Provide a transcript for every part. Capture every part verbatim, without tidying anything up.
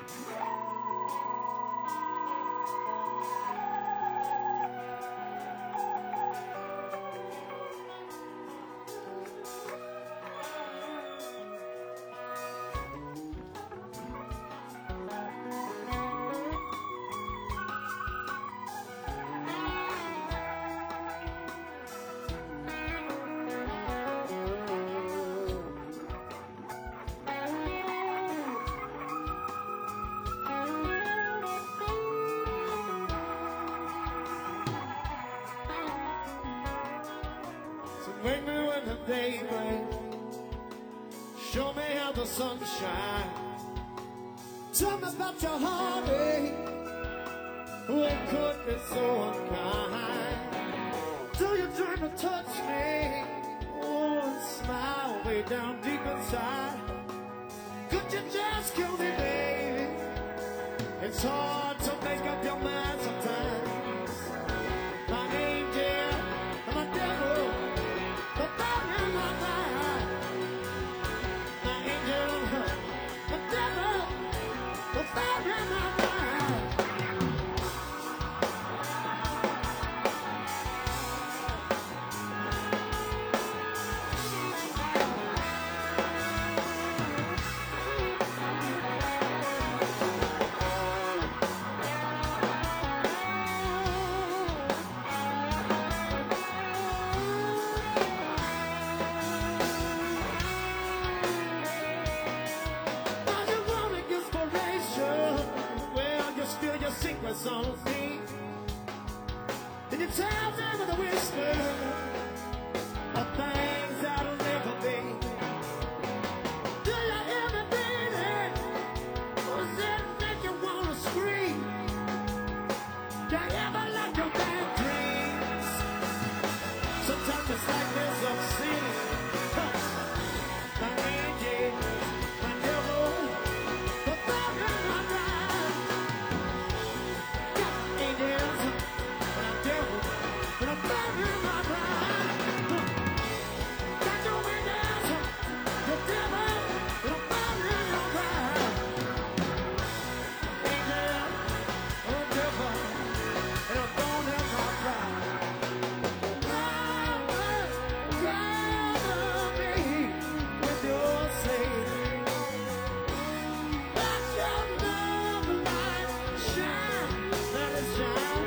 Wake me when the day breaks. Show me how the sun shines. Tell me about your heartache. What could be so unkind? Do you dream to touch me? Oh, and smile way down deep inside. Could you just kill me, baby? It's hard to make up your mind sometimes. My angel and my devil. Secrets on the feet. Then you tell them with a whisper of things that'll never be. Do you hear me breathing? Or does it make you wanna scream? Do you ever like your bad dreams? Sometimes it's like this obscene. My angel, my devil, but they're in my mind. When I'm devil, when I'm in my mind. Got your wings, the devil, when I'm in your mind. Angel, or devil, and I'm born in my pride. Gather me with your slave. Let your love light shine, let it shine.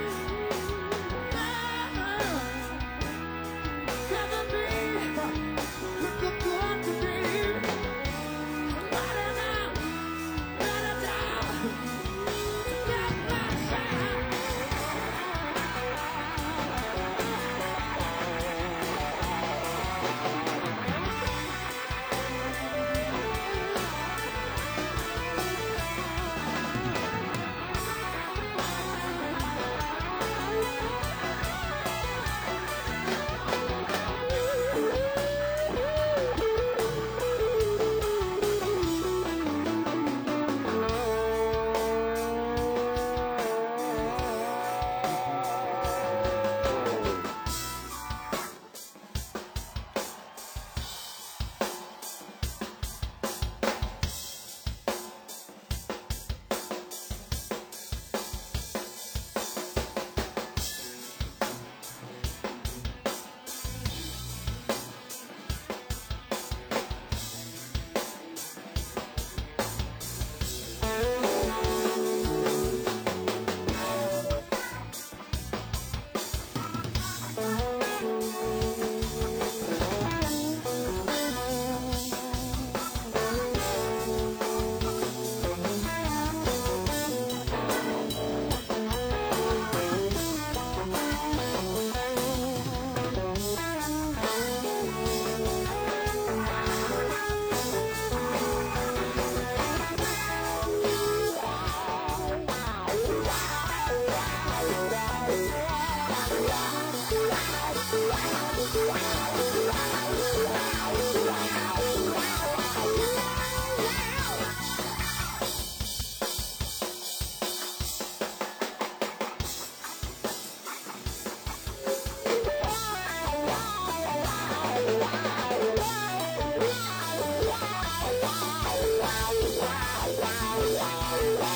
Wow.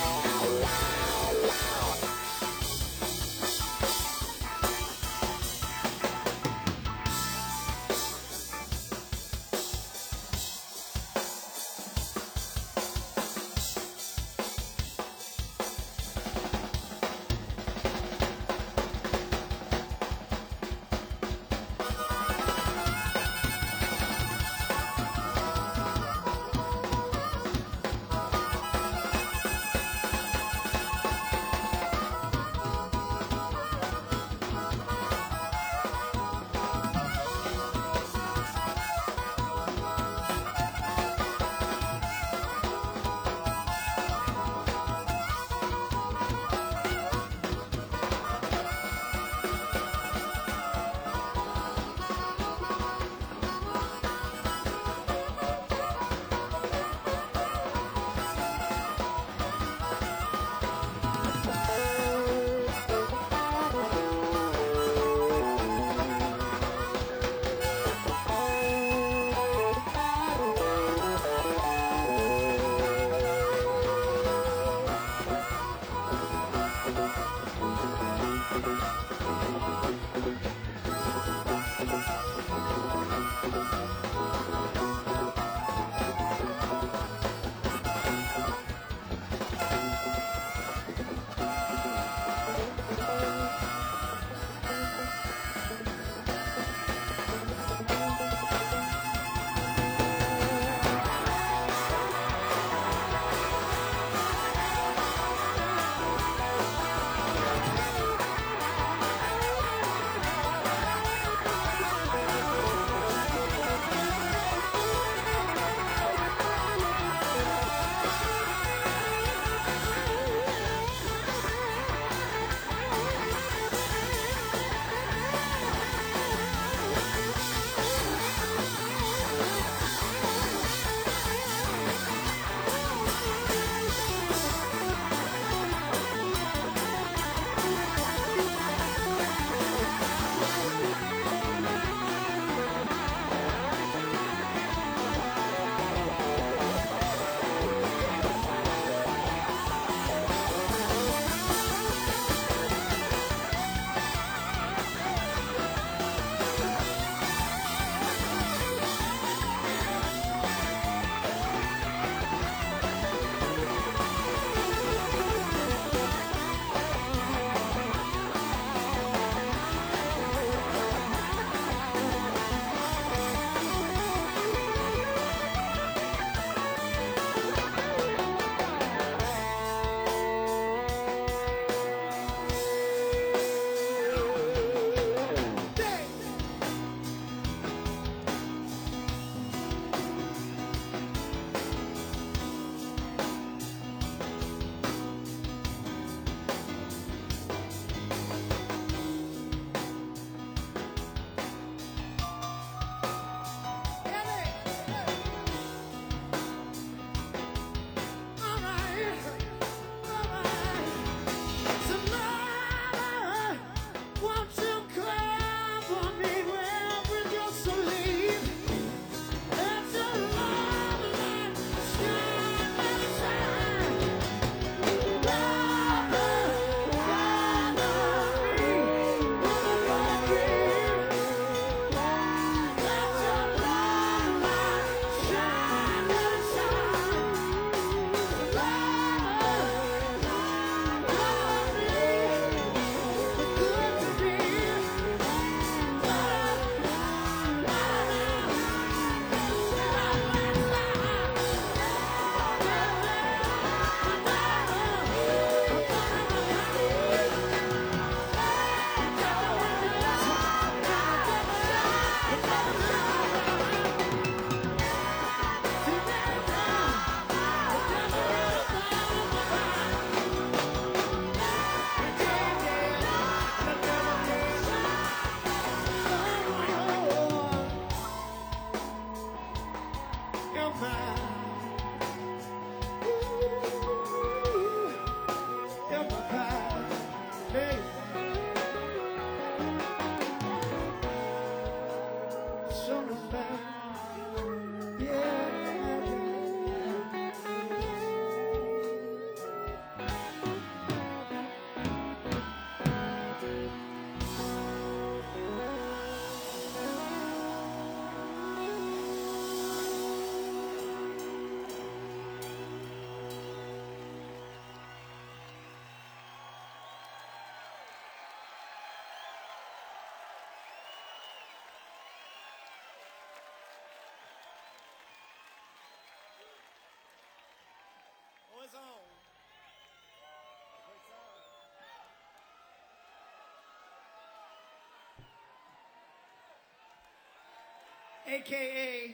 was on. A K A